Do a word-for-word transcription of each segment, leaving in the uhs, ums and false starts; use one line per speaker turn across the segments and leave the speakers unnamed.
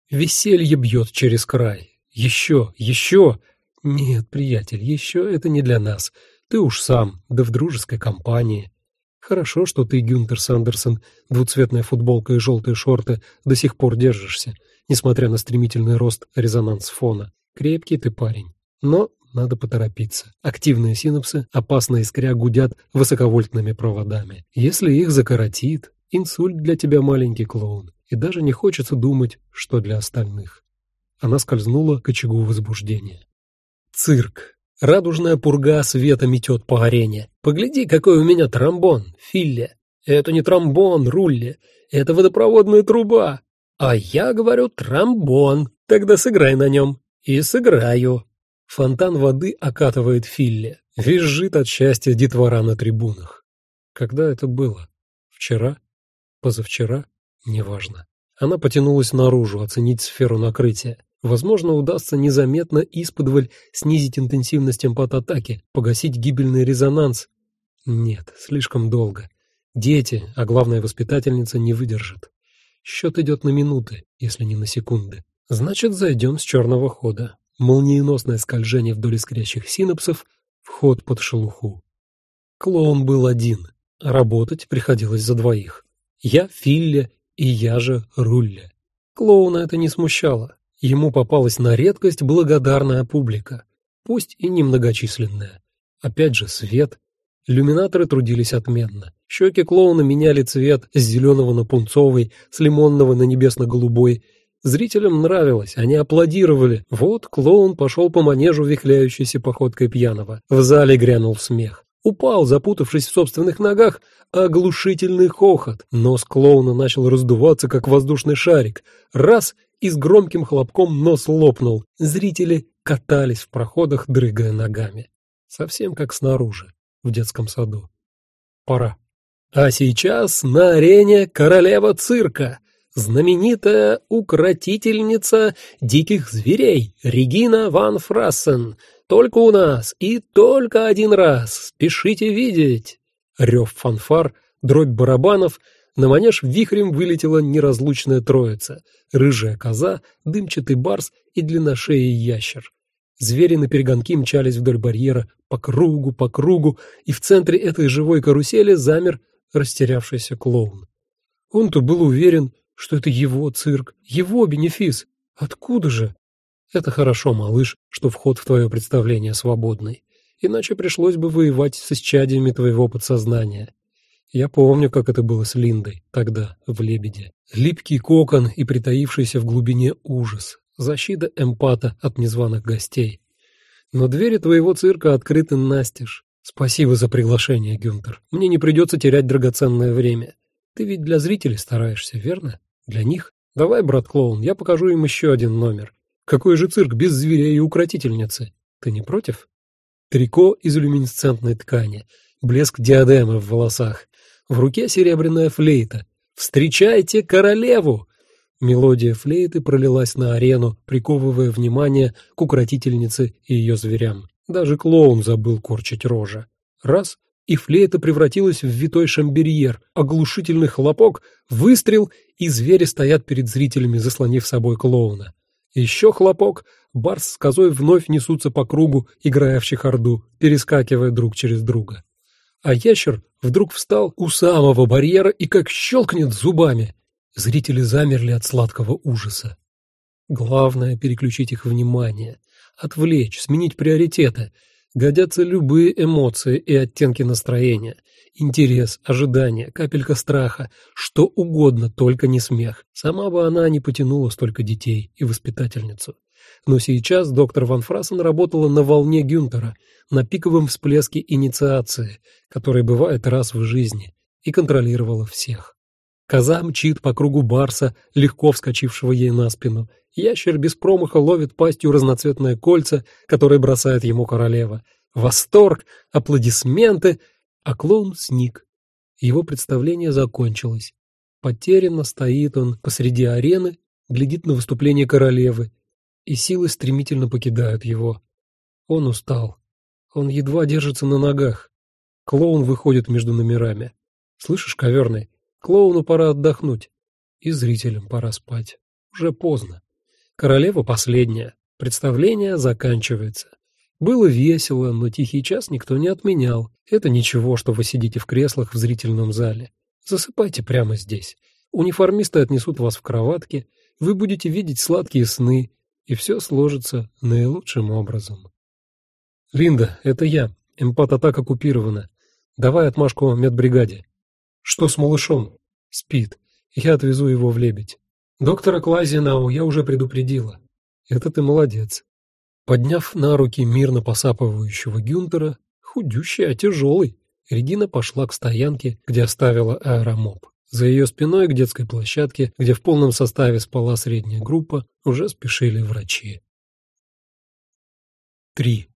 Веселье бьет через край. Еще, еще. Нет, приятель, еще это не для нас. Ты уж сам, да в дружеской компании. Хорошо, что ты, Гюнтер Сандерсон, двуцветная футболка и желтые шорты, до сих пор держишься, несмотря на стремительный рост резонанс-фона. Крепкий ты парень. Но надо поторопиться. Активные синапсы, опасно искря, гудят высоковольтными проводами. Если их закоротит, инсульт для тебя, маленький клоун. И даже не хочется думать, что для остальных. Она скользнула к очагу возбуждения. Цирк. Радужная пурга света метет по арене. Погляди, какой у меня тромбон, Филле. Это не тромбон, Рулли. Это водопроводная труба. А я говорю тромбон. Тогда сыграй на нем. И сыграю. Фонтан воды окатывает Филле. Визжит от счастья детвора на трибунах. Когда это было? Вчера? Позавчера? Неважно. Она потянулась наружу оценить сферу накрытия. Возможно, удастся незаметно исподволь снизить интенсивность эмпат-атаки, погасить гибельный резонанс. Нет, слишком долго. Дети, а главная воспитательница, не выдержат. Счет идет на минуты, если не на секунды. Значит, зайдем с черного хода. Молниеносное скольжение вдоль искрящих синапсов, вход под шелуху. Клоун был один. Работать приходилось за двоих. Я Филле, и я же Рулли. Клоуна это не смущало. Ему попалась на редкость благодарная публика, пусть и немногочисленная. Опять же свет. Люминаторы трудились отменно. Щеки клоуна меняли цвет с зеленого на пунцовый, с лимонного на небесно-голубой. Зрителям нравилось, они аплодировали. Вот клоун пошел по манежу вихляющейся походкой пьяного. В зале грянул смех. Упал, запутавшись в собственных ногах, оглушительный хохот. Нос клоуна начал раздуваться, как воздушный шарик. Раз — и с громким хлопком нос лопнул. Зрители катались в проходах, дрыгая ногами. Совсем как снаружи, в детском саду. Пора. А сейчас на арене королева цирка, знаменитая укротительница диких зверей Регина ван Фрассен. Только у нас и только один раз. Спешите видеть. Рев фанфар, дробь барабанов. На манеж вихрем вылетела неразлучная троица: рыжая коза, дымчатый барс и длинношеый ящер. Звери наперегонки мчались вдоль барьера по кругу, по кругу, и в центре этой живой карусели замер растерявшийся клоун. Он-то был уверен, что это его цирк, его бенефис. Откуда же? Это хорошо, малыш, что вход в твое представление свободный. Иначе пришлось бы воевать с исчадиями твоего подсознания. Я помню, как это было с Линдой тогда, в «Лебеде». Липкий кокон и притаившийся в глубине ужас. Защита эмпата от незваных гостей. Но двери твоего цирка открыты настежь. Спасибо за приглашение, Гюнтер. Мне не придется терять драгоценное время. Ты ведь для зрителей стараешься, верно? Для них? Давай, брат-клоун, я покажу им еще один номер. Какой же цирк без зверей и укротительницы? Ты не против? Трико из люминесцентной ткани, блеск диадемы в волосах, в руке серебряная флейта. «Встречайте королеву!» Мелодия флейты пролилась на арену, приковывая внимание к укротительнице и ее зверям. Даже клоун забыл корчить рожа. Раз — и флейта превратилась в витой шамберьер, оглушительный хлопок, выстрел, и звери стоят перед зрителями, заслонив собой клоуна. Еще хлопок, барс с козой вновь несутся по кругу, играя в чехарду, перескакивая друг через друга. А ящер вдруг встал у самого барьера и как щелкнет зубами. Зрители замерли от сладкого ужаса. Главное — переключить их внимание, отвлечь, сменить приоритеты. Годятся любые эмоции и оттенки настроения. Интерес, ожидание, капелька страха, что угодно, только не смех. Сама бы она не потянула столько детей и воспитательницу. Но сейчас доктор Ван Фрассен работала на волне Гюнтера, на пиковом всплеске инициации, который бывает раз в жизни, и контролировала всех. Коза мчит по кругу барса, легко вскочившего ей на спину. Ящер без промаха ловит пастью разноцветные кольца, которые бросает ему королева. Восторг, аплодисменты, а клоун сник. Его представление закончилось. Потерянно стоит он посреди арены, глядит на выступление королевы, и силы стремительно покидают его. Он устал. Он едва держится на ногах. Клоун выходит между номерами. Слышишь, коверный? Клоуну пора отдохнуть. И зрителям пора спать. Уже поздно. Королева последняя. Представление заканчивается. Было весело, но тихий час никто не отменял. Это ничего, что вы сидите в креслах в зрительном зале. Засыпайте прямо здесь. Униформисты отнесут вас в кроватке, вы будете видеть сладкие сны, и все сложится наилучшим образом. Линда, это я. Эмпат-атака оккупирована. Давай отмашку медбригаде. Что с малышом? Спит. Я отвезу его в Лебедь. Доктора Клайзенау я уже предупредила. Это ты молодец. Подняв на руки мирно посапывающего Гюнтера, худющий, а тяжелый, Регина пошла к стоянке, где оставила аэромоб. За ее спиной к детской площадке, где в полном составе спала средняя группа, уже спешили врачи. три.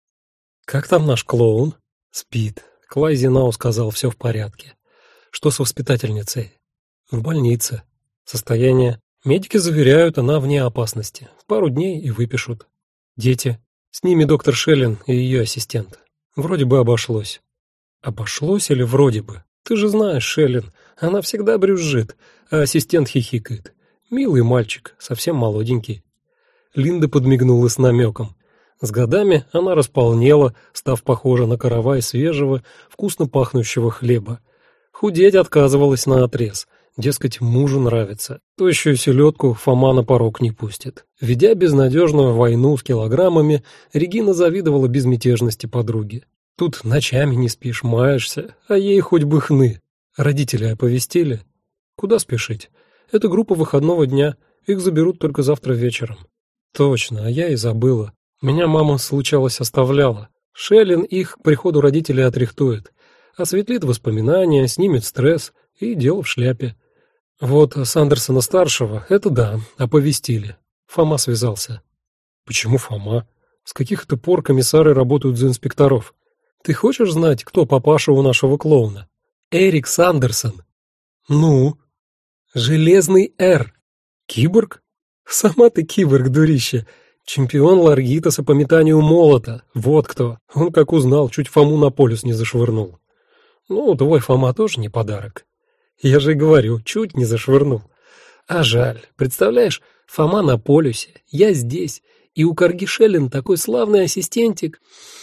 Как там наш клоун? Спит. Клайзенау сказал, все в порядке. Что с воспитательницей? В больнице. Состояние. Медики заверяют, она вне опасности. Пару дней и выпишут. Дети. С ними доктор Шеллин и ее ассистент. Вроде бы обошлось. Обошлось или вроде бы? Ты же знаешь, Шеллин, она всегда брюзжит, а ассистент хихикает. Милый мальчик, совсем молоденький. Линда подмигнула с намеком. С годами она располнела, став похожа на каравай свежего, вкусно пахнущего хлеба. Худеть отказывалась наотрез. Дескать, мужу нравится. Тощую селедку Фома на порог не пустит. Ведя безнадежную войну с килограммами, Регина завидовала безмятежности подруги. Тут ночами не спишь, маешься, а ей хоть бы хны. Родители оповестили. Куда спешить? Это группа выходного дня, их заберут только завтра вечером. Точно, а я и забыла. Меня мама, случалось, оставляла. Шеллин их к приходу родителей отряхтует. Осветлит воспоминания, снимет стресс, и дело в шляпе. Вот Сандерсона-старшего, это да, оповестили. Фома связался. Почему Фома? С каких это пор комиссары работают за инспекторов? Ты хочешь знать, кто папаша у нашего клоуна? Эрик Сандерсон. Ну? Железный Р. Киборг? Сама ты киборг, дурище. Чемпион Ларгитаса по метанию молота. Вот кто. Он, как узнал, чуть Фому на полюс не зашвырнул. Ну, твой Фома тоже не подарок. Я же говорю, чуть не зашвырнул. А жаль. Представляешь, Фома на полюсе, я здесь, и у Карги Шеллин такой славный ассистентик.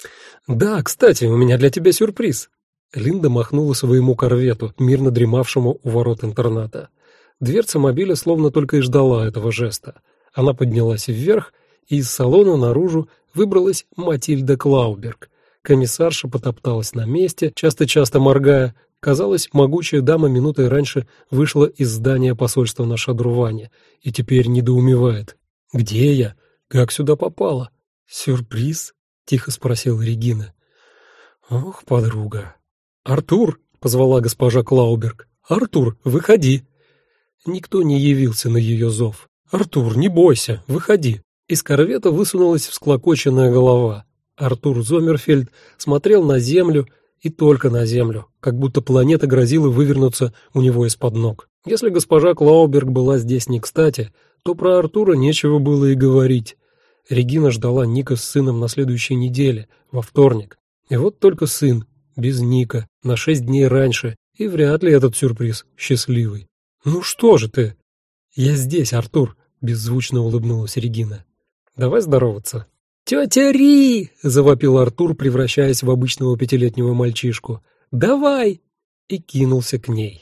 Да, кстати, у меня для тебя сюрприз. Линда махнула своему корвету, мирно дремавшему у ворот интерната. Дверца мобиля словно только и ждала этого жеста. Она поднялась вверх, и из салона наружу выбралась Матильда Клауберг. Комиссарша потопталась на месте, часто-часто моргая. Казалось, могучая дама минутой раньше вышла из здания посольства на Шадруване и теперь недоумевает. «Где я? Как сюда попала?» «Сюрприз?» — тихо спросила Регина. «Ох, подруга!» «Артур!» — позвала госпожа Клауберг. «Артур, выходи!» Никто не явился на ее зов. «Артур, не бойся, выходи!» Из корвета высунулась всклокоченная голова. Артур Зомерфельд смотрел на землю и только на землю, как будто планета грозила вывернуться у него из-под ног. Если госпожа Клауберг была здесь не кстати, то про Артура нечего было и говорить. Регина ждала Ника с сыном на следующей неделе, во вторник. И вот только сын, без Ника, на шесть дней раньше, и вряд ли этот сюрприз счастливый. «Ну что же ты?» «Я здесь, Артур», — беззвучно улыбнулась Регина. «Давай здороваться». «Тетя Ри!» — завопил Артур, превращаясь в обычного пятилетнего мальчишку. «Давай!» и кинулся к ней.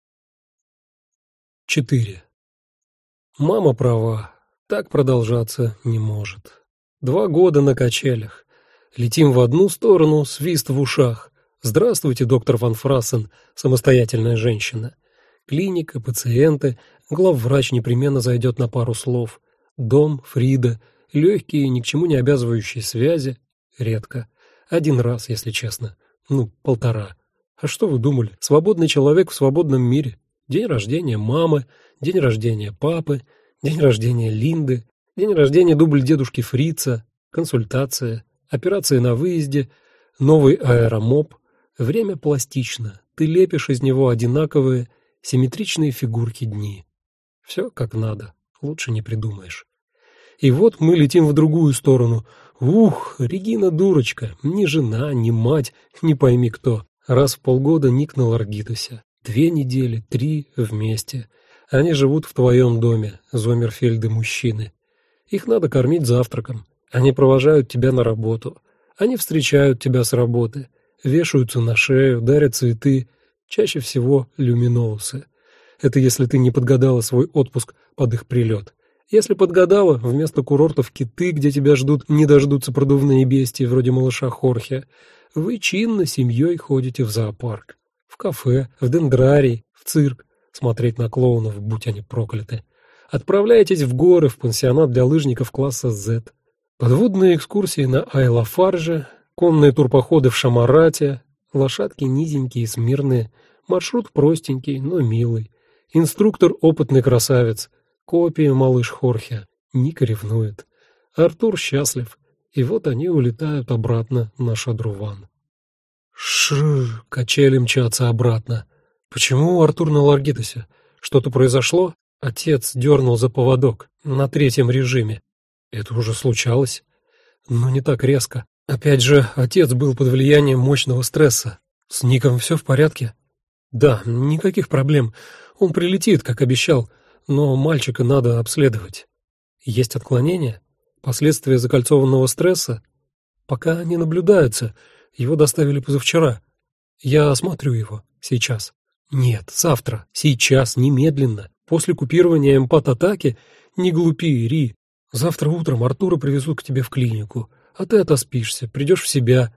четыре. Мама права. Так продолжаться не может. Два года на качелях. Летим в одну сторону, свист в ушах. Здравствуйте, доктор Ван Фрассен, самостоятельная женщина. Клиника, пациенты, главврач непременно зайдет на пару слов. Дом, Фрида, легкие, ни к чему не обязывающие связи. Редко. Один раз, если честно. Ну, полтора. А что вы думали? Свободный человек в свободном мире. День рождения мамы, день рождения папы, день рождения Линды, день рождения дубль дедушки Фрица, консультация, операции на выезде, новый аэромоб. Время пластично. Ты лепишь из него одинаковые, симметричные фигурки дни. Все как надо. Лучше не придумаешь. И вот мы летим в другую сторону. Ух, Регина дурочка. Ни жена, ни мать, не пойми кто. Раз в полгода Ник на Ларгитасе. Две недели, три вместе. Они живут в твоем доме, Зомерфельды мужчины. Их надо кормить завтраком. Они провожают тебя на работу. Они встречают тебя с работы, вешаются на шею, дарят цветы, чаще всего люминоусы. Это если ты не подгадала свой отпуск под их прилет. Если подгадала, вместо курортов Киты, где тебя ждут, не дождутся продувные бестии вроде малыша Хорхе, вы чинно семьей ходите в зоопарк, в кафе, в дендрарий, в цирк, смотреть на клоунов, будь они прокляты. Отправляетесь в горы, в пансионат для лыжников класса Z. Подводные экскурсии на Ай-Лафарже, конные турпоходы в Шамарате, лошадки низенькие и смирные, маршрут простенький, но милый. Инструктор опытный красавец, копия малыш Хорхе. Ника ревнует. Артур счастлив. И вот они улетают обратно на Шадруван. Шррр, качели мчатся обратно. Почему Артур на Ларгитосе? Что-то произошло? Отец дернул за поводок на третьем режиме. Это уже случалось, но не так резко. Опять же, отец был под влиянием мощного стресса. С Ником все в порядке? Да, никаких проблем. Он прилетит, как обещал, но мальчика надо обследовать. Есть отклонения? Последствия закольцованного стресса? Пока не наблюдаются. Его доставили позавчера. Я осмотрю его. Сейчас. Нет, завтра. Сейчас. Немедленно. После купирования эмпат-атаки не глупи, Ри. Завтра утром Артура привезут к тебе в клинику, а ты отоспишься, придешь в себя.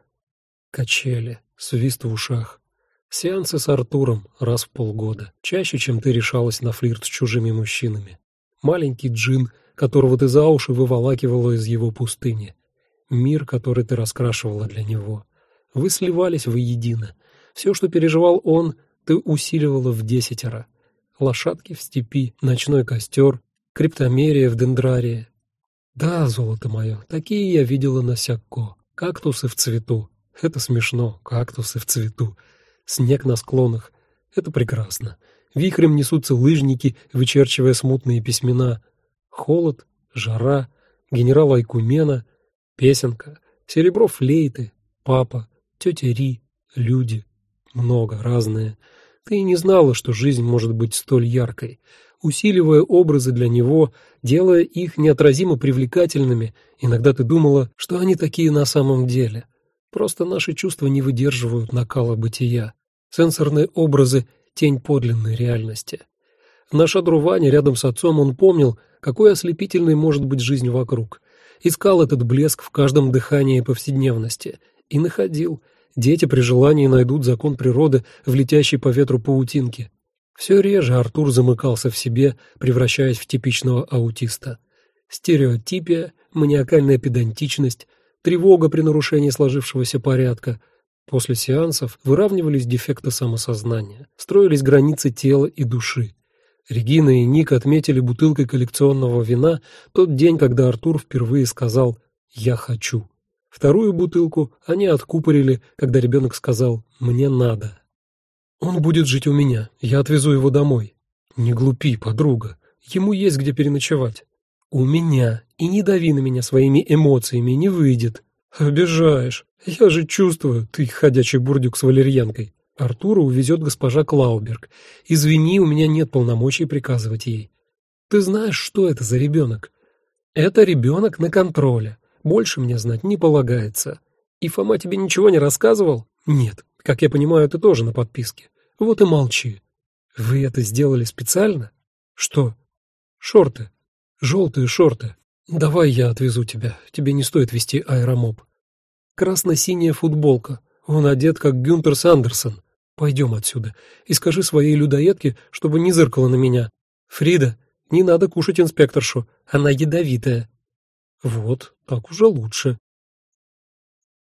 Качели, свист в ушах. Сеансы с Артуром раз в полгода, чаще, чем ты решалась на флирт с чужими мужчинами. Маленький джин, которого ты за уши выволакивала из его пустыни. Мир, который ты раскрашивала для него. Вы сливались воедино. Все, что переживал он, ты усиливала в десятеро. Лошадки в степи, ночной костер, криптомерия в дендрарии. Да, золото мое, такие я видела на Сякко. Кактусы в цвету. Это смешно, кактусы в цвету. Снег на склонах. Это прекрасно. Вихрем несутся лыжники, вычерчивая смутные письмена. Холод, жара, генерал Айкумена, песенка, серебро флейты, папа, тетя Ри, люди. Много, разные. Ты и не знала, что жизнь может быть столь яркой. Усиливая образы для него, делая их неотразимо привлекательными, иногда ты думала, что они такие на самом деле. Просто наши чувства не выдерживают накала бытия. Сенсорные образы — тень подлинной реальности. На Шадруване рядом с отцом он помнил, какой ослепительной может быть жизнь вокруг. Искал этот блеск в каждом дыхании повседневности. И находил. Дети при желании найдут закон природы в летящей по ветру паутинке. Все реже Артур замыкался в себе, превращаясь в типичного аутиста. Стереотипия, маниакальная педантичность, тревога при нарушении сложившегося порядка. После сеансов выравнивались дефекты самосознания, строились границы тела и души. Регина и Ник отметили бутылкой коллекционного вина тот день, когда Артур впервые сказал «я хочу». Вторую бутылку они откупорили, когда ребенок сказал «мне надо». «Он будет жить у меня, я отвезу его домой». «Не глупи, подруга, ему есть где переночевать». «У меня, и не дави на меня своими эмоциями, не выйдет». «Обижаешь, я же чувствую, ты ходячий бурдюк с валерьянкой». «Артура увезет госпожа Клауберг. Извини, у меня нет полномочий приказывать ей». «Ты знаешь, что это за ребенок?» «Это ребенок на контроле. Больше мне знать не полагается». «И Фома тебе ничего не рассказывал?» «Нет. Как я понимаю, ты тоже на подписке. Вот и молчи». «Вы это сделали специально?» «Что?» «Шорты. Желтые шорты. Давай я отвезу тебя. Тебе не стоит вести аэромоб». «Красно-синяя футболка. Он одет, как Гюнтер Сандерсон. Пойдем отсюда и скажи своей людоедке, чтобы не зыркала на меня. Фрида, не надо кушать инспекторшу. Она ядовитая». «Вот, так уже лучше».